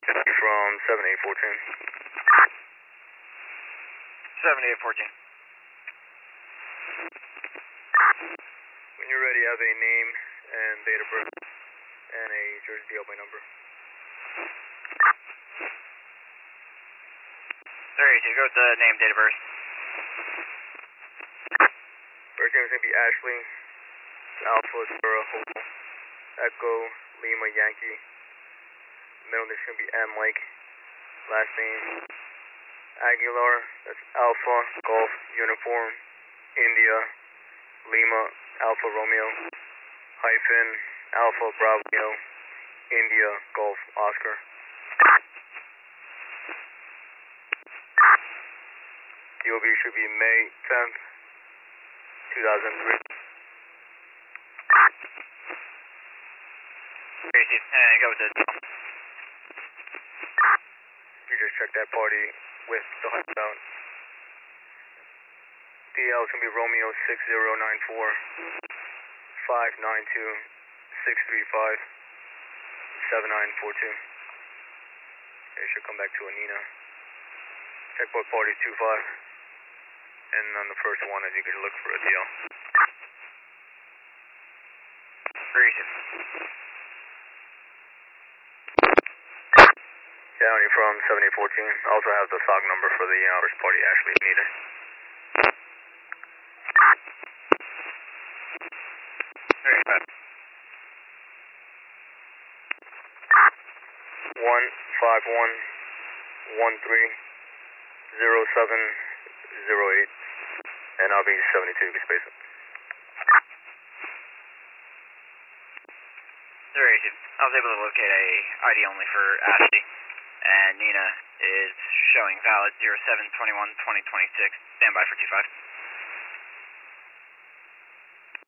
From 7814. 7814. When you're ready, have a name and date of birth and a Jersey DLB number. 382, go with the name, date of birth. First name is going to be Ashley, Alpha, Sierra, Hotel, Echo, Lima, Yankee. Middle name is going to be M. Lake. Last name, Aguilar, that's Alpha, Golf, Uniform, India, Lima, Alpha, Romeo, hyphen, Alpha, Bravo, India, Golf, Oscar. DOB should be May 10th, 2003. Receive, and go with the You just check that party with the hunt down. DL is going to be Romeo 6094 592 635 7942. It should come back to Anina. Checkpoint party 25. And on the first one, if you could look for a DL. Receive. County from 7814. Also have the SOG number for the first party, Ashley Anita. Very bad. 151130708. And I'll be 72, you can space it. Receive. I was able to locate a ID only for Ashley, and Nina is showing valid 07/21/2026. Stand by for 25.